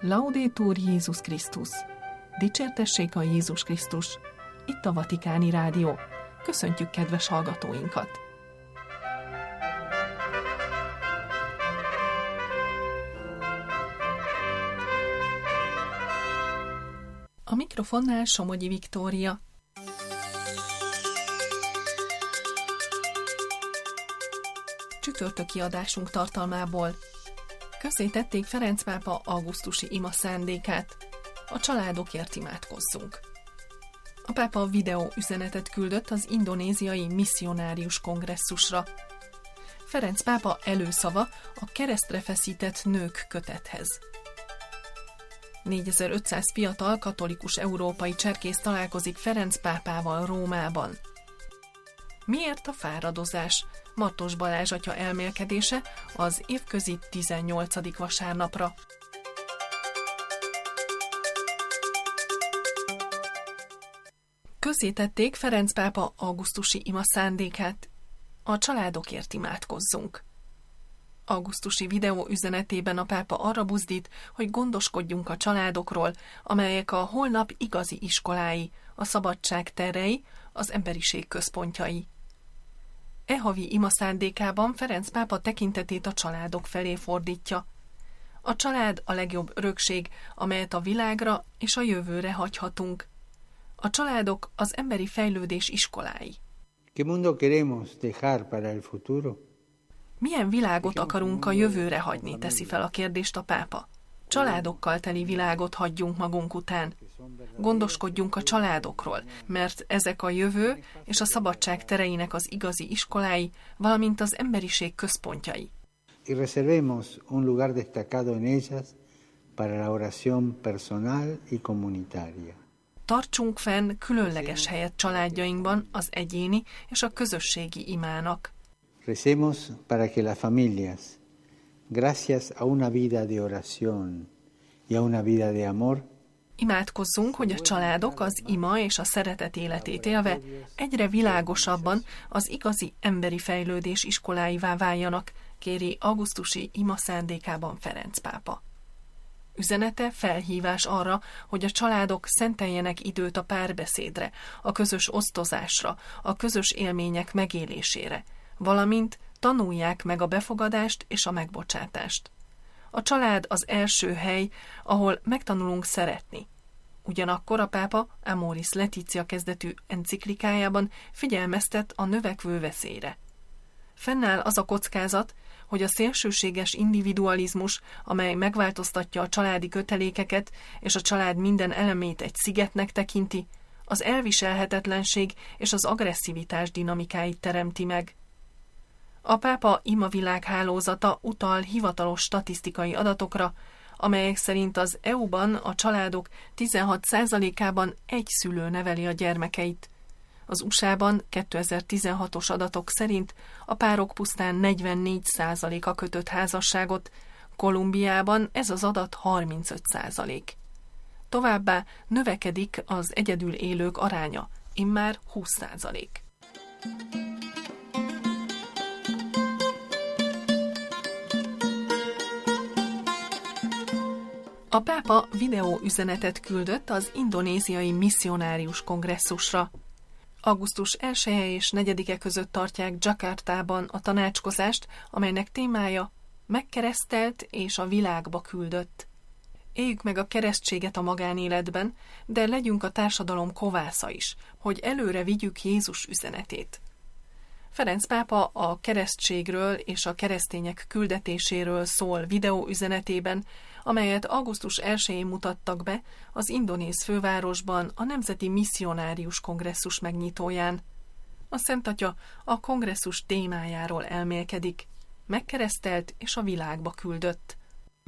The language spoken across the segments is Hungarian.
Laudetur Jézus Krisztus! Dicsértessék a Jézus Krisztus! Itt a Vatikáni Rádió. Köszöntjük kedves hallgatóinkat! A mikrofonnál Somogyi Viktória. Csütörtöki adásunk tartalmából közzétették Ferenc pápa augusztusi ima szándékát. A családokért imádkozzunk. A pápa videó üzenetet küldött az indonéziai misszionárius kongresszusra. Ferenc pápa előszava a keresztre feszített nők kötethez. 4500 fiatal katolikus európai cserkész találkozik Ferenc pápával Rómában. Miért a fáradozás? Martos Balázs atya elmélkedése az évközi 18. vasárnapra. Közzétették Ferenc pápa augusztusi ima szándékát. A családokért imádkozzunk. Augusztusi videó üzenetében a pápa arra buzdít, hogy gondoskodjunk a családokról, amelyek a holnap igazi iskolái, a szabadság terei, az emberiség központjai. E havi ima szándékában Ferenc pápa tekintetét a családok felé fordítja. A család a legjobb örökség, amelyet a világra és a jövőre hagyhatunk. A családok az emberi fejlődés iskolái. ¿Qué mundo queremos dejar para el futuro? Milyen világot akarunk a jövőre hagyni, teszi fel a kérdést a pápa. Családokkal teli világot hagyjunk magunk után. Gondoskodjunk a családokról, mert ezek a jövő és a szabadság tereinek az igazi iskolái, valamint az emberiség központjai. Y reservemos un lugar destacado en ellas para la oración personal y comunitaria. Tartsunk fenn különleges helyet családjainkban az egyéni és a közösségi imának. Recemos para que las familias, gracias a una vida de oración y a una vida de amor, imádkozzunk, hogy a családok az ima és a szeretet életét élve egyre világosabban az igazi emberi fejlődés iskoláivá váljanak, kéri augusztusi ima szándékában Ferenc pápa. Üzenete felhívás arra, hogy a családok szenteljenek időt a párbeszédre, a közös osztozásra, a közös élmények megélésére, valamint tanulják meg a befogadást és a megbocsátást. A család az első hely, ahol megtanulunk szeretni. Ugyanakkor a pápa Amoris Laetitia kezdetű enciklikájában figyelmeztet a növekvő veszélyre. Fennáll az a kockázat, hogy a szélsőséges individualizmus, amely megváltoztatja a családi kötelékeket és a család minden elemét egy szigetnek tekinti, az elviselhetetlenség és az agresszivitás dinamikáit teremti meg. A pápa imavilág hálózata utal hivatalos statisztikai adatokra, amelyek szerint az EU-ban a családok 16%-ában egy szülő neveli a gyermekeit. Az USA-ban 2016-os adatok szerint a párok pusztán 44%-a kötött házasságot, Kolumbiában ez az adat 35%. Továbbá növekedik az egyedül élők aránya, immár 20%. A pápa videó üzenetet küldött az indonéziai misszionárius kongresszusra. Augusztus 1-e és 4-e között tartják Jakartában a tanácskozást, amelynek témája megkeresztelt és a világba küldött. Éljük meg a keresztséget a magánéletben, de legyünk a társadalom kovásza is, hogy előre vigyük Jézus üzenetét. Ferenc pápa a keresztségről és a keresztények küldetéséről szól videó üzenetében, amelyet augusztus 1-én mutattak be az indonéz fővárosban a Nemzeti Misszionárius Kongresszus megnyitóján. A Szent Atya a kongresszus témájáról elmélkedik, megkeresztelt és a világba küldött.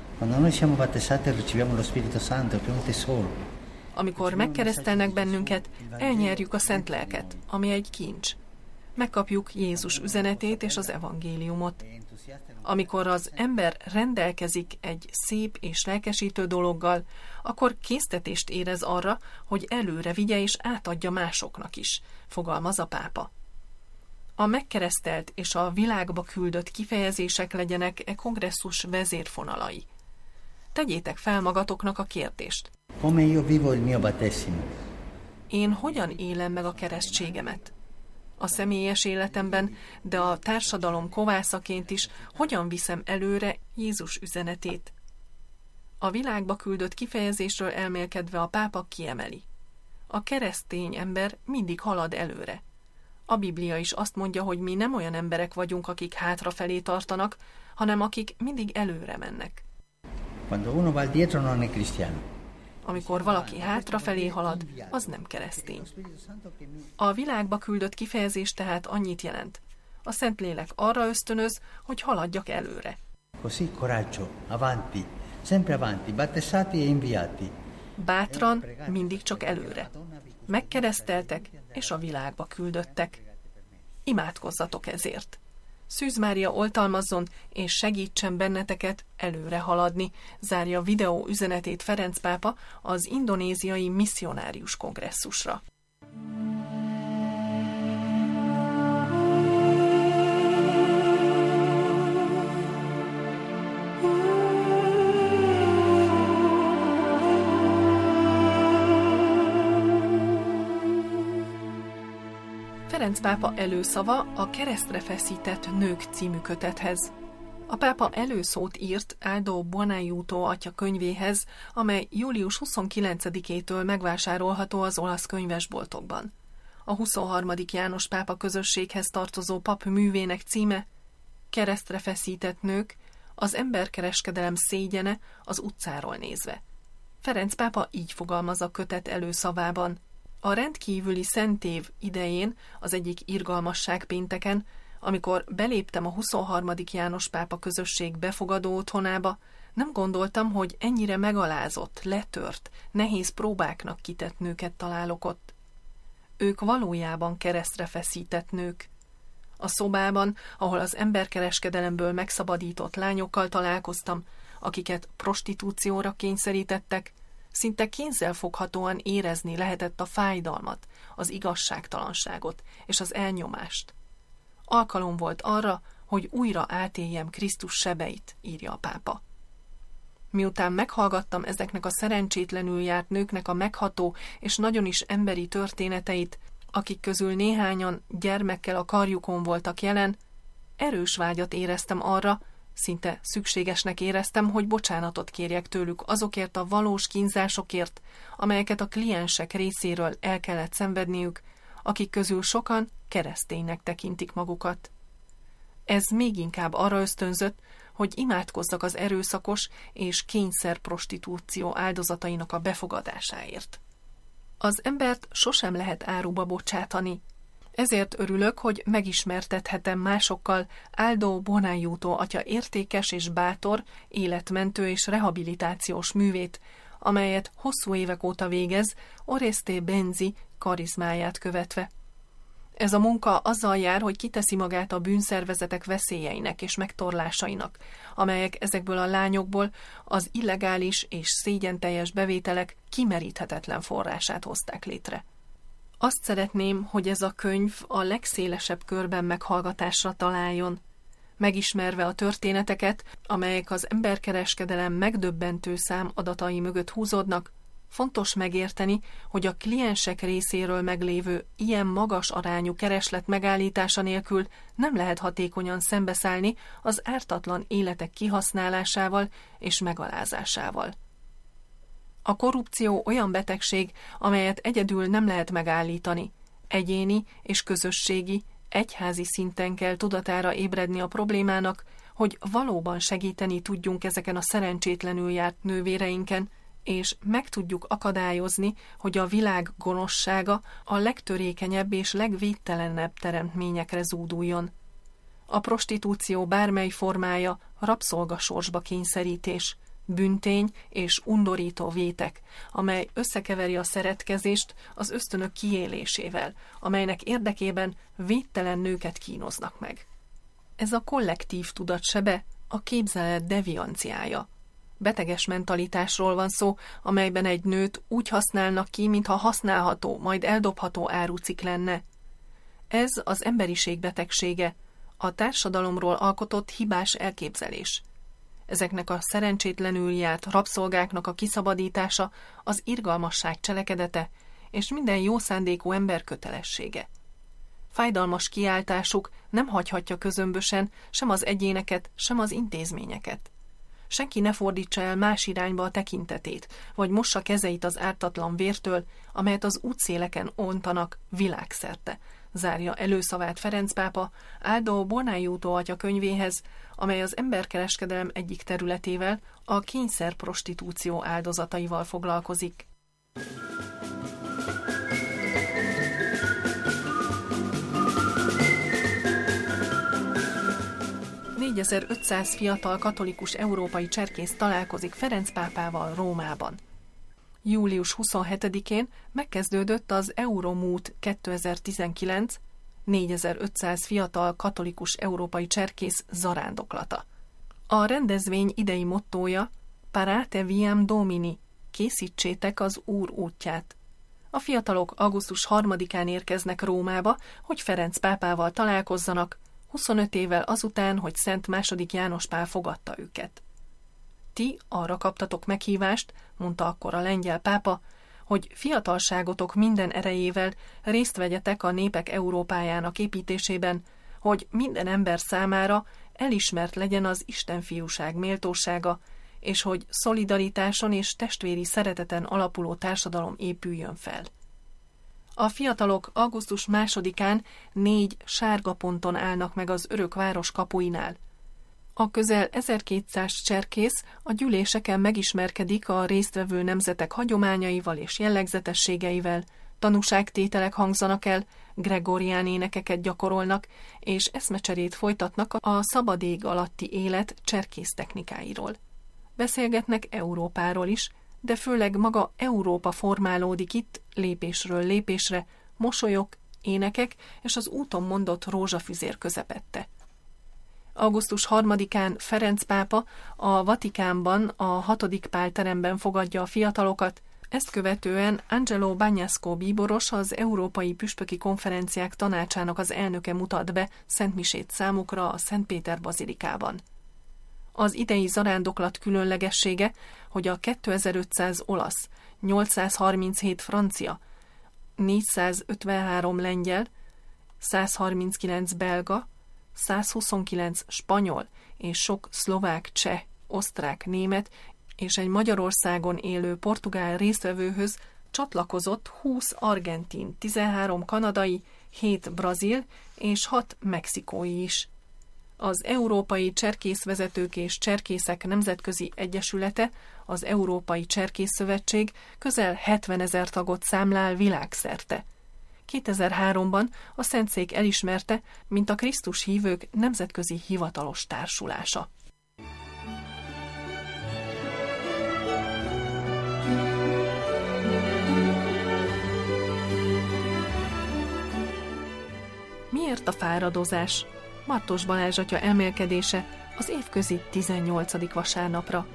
Amikor megkeresztelnek bennünket, elnyerjük a Szent Lelket, ami egy kincs. Megkapjuk Jézus üzenetét és az evangéliumot. Amikor az ember rendelkezik egy szép és lelkesítő dologgal, akkor késztetést érez arra, hogy előre vigye és átadja másoknak is, fogalmaz a pápa. A megkeresztelt és a világba küldött kifejezések legyenek e kongresszus vezérfonalai. Tegyétek fel magatoknak a kérdést. Come io vivo il mio battesimo? Én hogyan élem meg a keresztségemet? A személyes életemben, de a társadalom kovászaként is hogyan viszem előre Jézus üzenetét? A világba küldött kifejezésről elmélkedve a pápa kiemeli. A keresztény ember mindig halad előre. A Biblia is azt mondja, hogy mi nem olyan emberek vagyunk, akik hátrafelé tartanak, hanem akik mindig előre mennek. Quando uno va dietro non è cristiano. Amikor valaki hátrafelé halad, az nem keresztény. A világba küldött kifejezés tehát annyit jelent. A Szentlélek arra ösztönöz, hogy haladjak előre. Così coraggio, avanti, sempre avanti, battezzati e inviati. Bátran, mindig csak előre. Megkereszteltek, és a világba küldöttek. Imádkozzatok ezért. Szűz Mária oltalmazzon, és segítsen benneteket előre haladni, zárja videó üzenetét Ferenc pápa az indonéziai misszionárius kongresszusra. Ferenc pápa előszava a Keresztre feszített nők című kötethez. A pápa előszót írt Aldo Buonaiuto atya könyvéhez, amely július 29-től megvásárolható az olasz könyvesboltokban. A 23. János pápa közösséghez tartozó pap művének címe Keresztre feszített nők, az emberkereskedelem szégyene az utcáról nézve. Ferenc pápa így fogalmaz a kötet előszavában. A rendkívüli szentév idején, az egyik irgalmasság pénteken, amikor beléptem a 23. János pápa közösség befogadó otthonába, nem gondoltam, hogy ennyire megalázott, letört, nehéz próbáknak kitett nőket találok ott. Ők valójában keresztre feszített nők. A szobában, ahol az emberkereskedelemből megszabadított lányokkal találkoztam, akiket prostitúcióra kényszerítettek, szinte kézzelfoghatóan érezni lehetett a fájdalmat, az igazságtalanságot és az elnyomást. Alkalom volt arra, hogy újra átéljem Krisztus sebeit, írja a pápa. Miután meghallgattam ezeknek a szerencsétlenül járt nőknek a megható és nagyon is emberi történeteit, akik közül néhányan gyermekkel a karjukon voltak jelen, erős vágyat éreztem arra, szinte szükségesnek éreztem, hogy bocsánatot kérjek tőlük azokért a valós kínzásokért, amelyeket a kliensek részéről el kellett szenvedniük, akik közül sokan kereszténynek tekintik magukat. Ez még inkább arra ösztönzött, hogy imádkozzak az erőszakos és kényszer prostitúció áldozatainak a befogadásáért. Az embert sosem lehet áruba bocsátani. Ezért örülök, hogy megismertethetem másokkal Aldo Buonaiuto atya értékes és bátor, életmentő és rehabilitációs művét, amelyet hosszú évek óta végez Oreste Benzi karizmáját követve. Ez a munka azzal jár, hogy kiteszi magát a bűnszervezetek veszélyeinek és megtorlásainak, amelyek ezekből a lányokból az illegális és szégyenteljes bevételek kimeríthetetlen forrását hozták létre. Azt szeretném, hogy ez a könyv a legszélesebb körben meghallgatásra találjon, megismerve a történeteket, amelyek az emberkereskedelem megdöbbentő szám adatai mögött húzódnak. Fontos megérteni, hogy a kliensek részéről meglévő ilyen magas arányú kereslet megállítása nélkül nem lehet hatékonyan szembeszállni az ártatlan életek kihasználásával és megalázásával. A korrupció olyan betegség, amelyet egyedül nem lehet megállítani. Egyéni és közösségi, egyházi szinten kell tudatára ébredni a problémának, hogy valóban segíteni tudjunk ezeken a szerencsétlenül járt nővéreinken, és meg tudjuk akadályozni, hogy a világ gonoszsága a legtörékenyebb és legvédtelenebb teremtményekre zúduljon. A prostitúció bármely formája rabszolgasorsba kényszerítés, bűntény és undorító vétek, amely összekeveri a szeretkezést az ösztönök kiélésével, amelynek érdekében védtelen nőket kínoznak meg. Ez a kollektív tudatsebe, a képzelet devianciája. Beteges mentalitásról van szó, amelyben egy nőt úgy használnak ki, mintha használható, majd eldobható árucik lenne. Ez az emberiség betegsége, a társadalomról alkotott hibás elképzelés. Ezeknek a szerencsétlenül járt rabszolgáknak a kiszabadítása az irgalmasság cselekedete, és minden jó szándékú ember kötelessége. Fájdalmas kiáltásuk nem hagyhatja közömbösen sem az egyéneket, sem az intézményeket. Senki ne fordítsa el más irányba a tekintetét, vagy mossa kezeit az ártatlan vértől, amelyet az útszéleken ontanak világszerte, zárja előszavát Ferenc pápa Aldo Buonaiuto atya könyvéhez, amely az emberkereskedelem egyik területével, a kényszerprostitúció áldozataival foglalkozik. 4500 fiatal katolikus európai cserkész találkozik Ferenc pápával Rómában. Július 27-én megkezdődött az Euromút 2019, 4500 fiatal katolikus európai cserkész zarándoklata. A rendezvény idei mottója Parate viam Domini, készítsétek az Úr útját. A fiatalok augusztus 3-án érkeznek Rómába, hogy Ferenc pápával találkozzanak, 25 évvel azután, hogy Szent II. János Pál fogadta őket. Ti arra kaptatok meghívást, mondta akkor a lengyel pápa, hogy fiatalságotok minden erejével részt vegyetek a népek Európájának építésében, hogy minden ember számára elismert legyen az istenfiúság méltósága, és hogy szolidaritáson és testvéri szereteten alapuló társadalom épüljön fel. A fiatalok augusztus 2-án 4 sárga ponton állnak meg az örök város kapuinál. A közel 1200 cserkész a gyűléseken megismerkedik a résztvevő nemzetek hagyományaival és jellegzetességeivel, tanúságtételek hangzanak el, gregorián énekeket gyakorolnak, és eszmecserét folytatnak a szabad ég alatti élet cserkész technikáiról. Beszélgetnek Európáról is, de főleg maga Európa formálódik itt lépésről lépésre, mosolyok, énekek és az úton mondott rózsafüzér közepette. Augusztus 3-án Ferenc pápa a Vatikánban a 6. Pál teremben fogadja a fiatalokat, ezt követően Angelo Bagnasco bíboros, az Európai Püspöki Konferenciák Tanácsának az elnöke mutat be szentmisét számukra a Szent Péter bazilikában. Az idei zarándoklat különlegessége, hogy a 2500 olasz, 837 francia, 453 lengyel, 139 belga, 129 spanyol és sok szlovák, cseh, osztrák, német és egy Magyarországon élő portugál résztvevőhöz csatlakozott 20 argentin, 13 kanadai, 7 brazil és 6 mexikói is. Az Európai Cserkészvezetők és Cserkészek Nemzetközi Egyesülete, az Európai Cserkészszövetség közel 70 000 tagot számlál világszerte. 2003-ban a Szentszék elismerte, mint a Krisztus hívők nemzetközi hivatalos társulása. Miért a fáradozás? Martos Balázs atya elmélkedése az évközi 18. vasárnapra.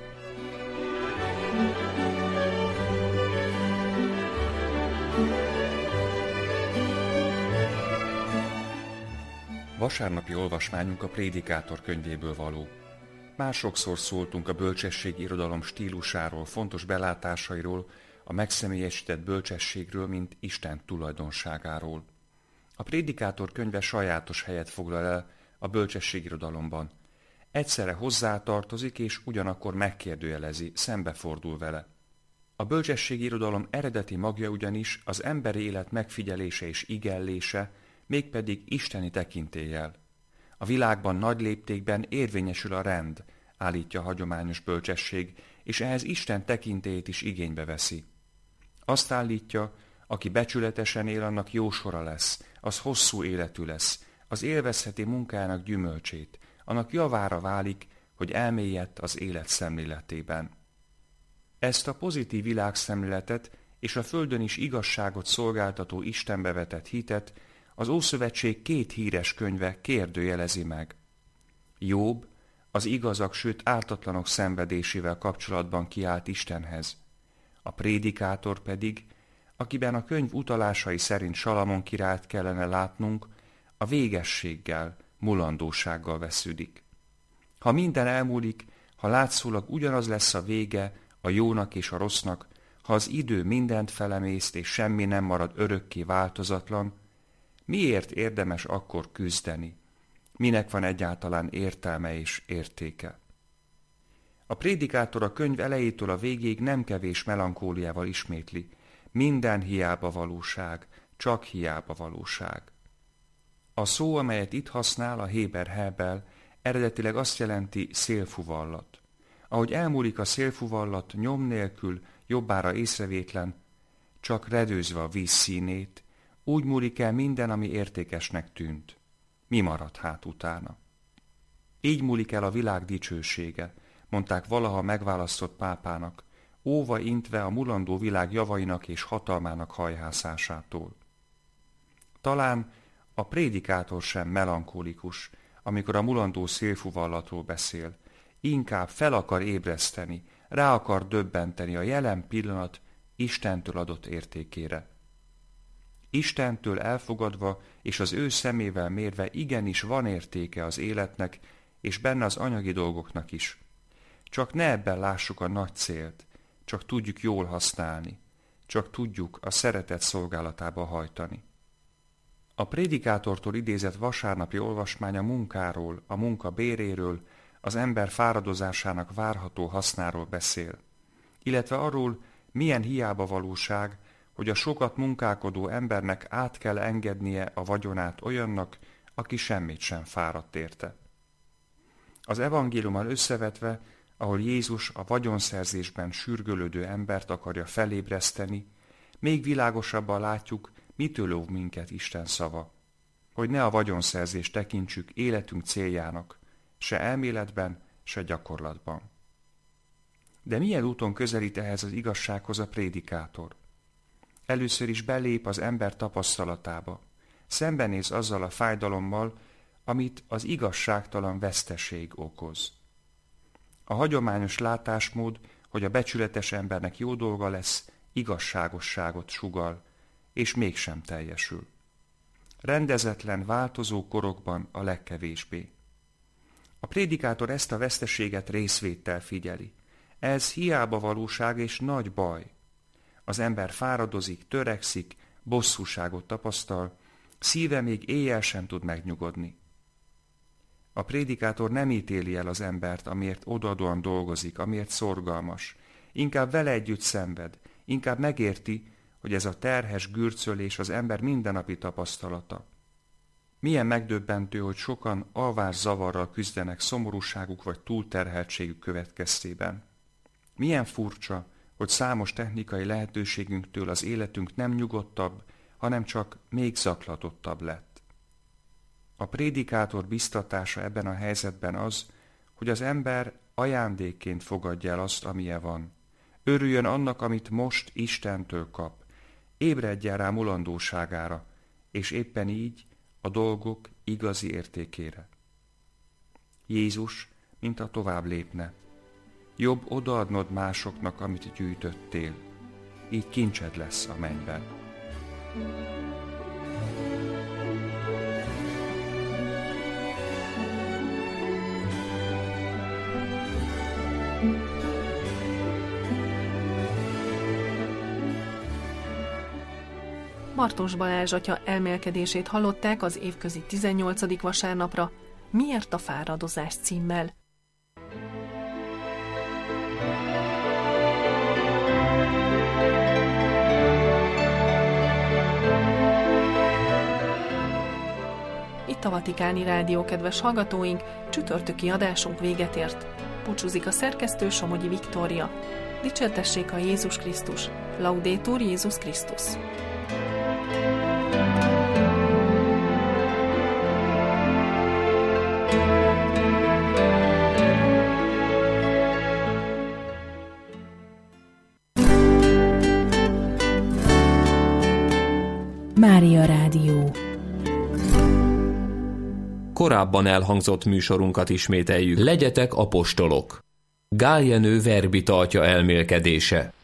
Vasárnapi olvasmányunk a Prédikátor könyvéből való. Már sokszor szóltunk a bölcsességi irodalom stílusáról, fontos belátásairól, a megszemélyesített bölcsességről, mint Isten tulajdonságáról. A Prédikátor könyve sajátos helyet foglal el a bölcsességirodalomban. Egyszerre hozzátartozik és ugyanakkor megkérdőjelezi, szembefordul vele. A bölcsességirodalom eredeti magja ugyanis az emberi élet megfigyelése és igellése, mégpedig isteni tekintéllyel. A világban nagy léptékben érvényesül a rend, állítja a hagyományos bölcsesség, és ehhez Isten tekintélyét is igénybe veszi. Azt állítja, aki becsületesen él, annak jó sora lesz, az hosszú életű lesz, az élvezheti munkájának gyümölcsét, annak javára válik, hogy elmélyedt az élet szemléletében. Ezt a pozitív világszemléletet és a földön is igazságot szolgáltató Istenbe vetett hitet az Ószövetség 2 híres könyve kérdőjelezi meg. Jobb az igazak, sőt ártatlanok szenvedésével kapcsolatban kiállt Istenhez. A Prédikátor pedig, akiben a könyv utalásai szerint Salamon királyt kellene látnunk, a végességgel, mulandósággal vesződik. Ha minden elmúlik, ha látszólag ugyanaz lesz a vége a jónak és a rossznak, ha az idő mindent felemészt és semmi nem marad örökké változatlan, miért érdemes akkor küzdeni? Minek van egyáltalán értelme és értéke? A prédikátor a könyv elejétől a végéig nem kevés melankóliával ismétli: minden hiába valóság, csak hiába valóság. A szó, amelyet itt használ, a héber hebel, eredetileg azt jelenti szélfuvallat. Ahogy elmúlik a szélfuvallat nyom nélkül, jobbára észrevétlen, csak redőzve a víz színét, úgy múlik el minden, ami értékesnek tűnt. Mi marad hát utána? Így múlik el a világ dicsősége, mondták valaha megválasztott pápának, óva intve a mulandó világ javainak és hatalmának hajhászásától. Talán a prédikátor sem melankolikus, amikor a mulandó szélfuvallatról beszél, inkább fel akar ébreszteni, rá akar döbbenteni a jelen pillanat Istentől adott értékére. Istentől elfogadva és az ő szemével mérve igenis van értéke az életnek, és benne az anyagi dolgoknak is. Csak ne ebben lássuk a nagy célt, csak tudjuk jól használni, csak tudjuk a szeretet szolgálatába hajtani. A prédikátortól idézett vasárnapi olvasmány a munkáról, a munka béréről, az ember fáradozásának várható hasznáról beszél, illetve arról, milyen hiába valóság, hogy a sokat munkálkodó embernek át kell engednie a vagyonát olyannak, aki semmit sem fáradt érte. Az evangéliummal összevetve, ahol Jézus a vagyonszerzésben sürgölődő embert akarja felébreszteni, még világosabban látjuk, mitől óv minket Isten szava, hogy ne a vagyonszerzést tekintsük életünk céljának, se elméletben, se gyakorlatban. De milyen úton közelít ehhez az igazsághoz a prédikátor? Először is belép az ember tapasztalatába, szembenéz azzal a fájdalommal, amit az igazságtalan veszteség okoz. A hagyományos látásmód, hogy a becsületes embernek jó dolga lesz, igazságosságot sugall, és mégsem teljesül. Rendezetlen, változó korokban a legkevésbé. A prédikátor ezt a veszteséget részvéttel figyeli. Ez hiába valóság és nagy baj. Az ember fáradozik, törekszik, bosszúságot tapasztal, szíve még éjjel sem tud megnyugodni. A prédikátor nem ítéli el az embert, amiért odaadóan dolgozik, amiért szorgalmas. Inkább vele együtt szenved, inkább megérti, hogy ez a terhes gürcölés az ember mindennapi tapasztalata. Milyen megdöbbentő, hogy sokan alvászavarral küzdenek szomorúságuk vagy túlterheltségük következtében. Milyen furcsa, hogy számos technikai lehetőségünktől az életünk nem nyugodtabb, hanem csak még zaklatottabb lett. A prédikátor biztatása ebben a helyzetben az, hogy az ember ajándékként fogadja el azt, amilyen van. Örüljön annak, amit most Istentől kap. Ébredjen rá mulandóságára, és éppen így a dolgok igazi értékére. Jézus, mint a tovább lépne. Jobb odaadnod másoknak, amit gyűjtöttél. Így kincsed lesz a mennyben. Martos Balázs atya elmélkedését hallották az évközi 18. vasárnapra, Miért a fáradozás címmel. Itt a Vatikáni Rádió, kedves hallgatóink, csütörtöki adásunk véget ért. Búcsúzik a szerkesztő, Somogyi Viktória. Dicsértessék a Jézus Krisztus. Laudetur Jézus Krisztus. Mária Rádió. Korábban elhangzott műsorunkat ismételjük. Legyetek apostolok. Gál Jenő verbita atya elmélkedése.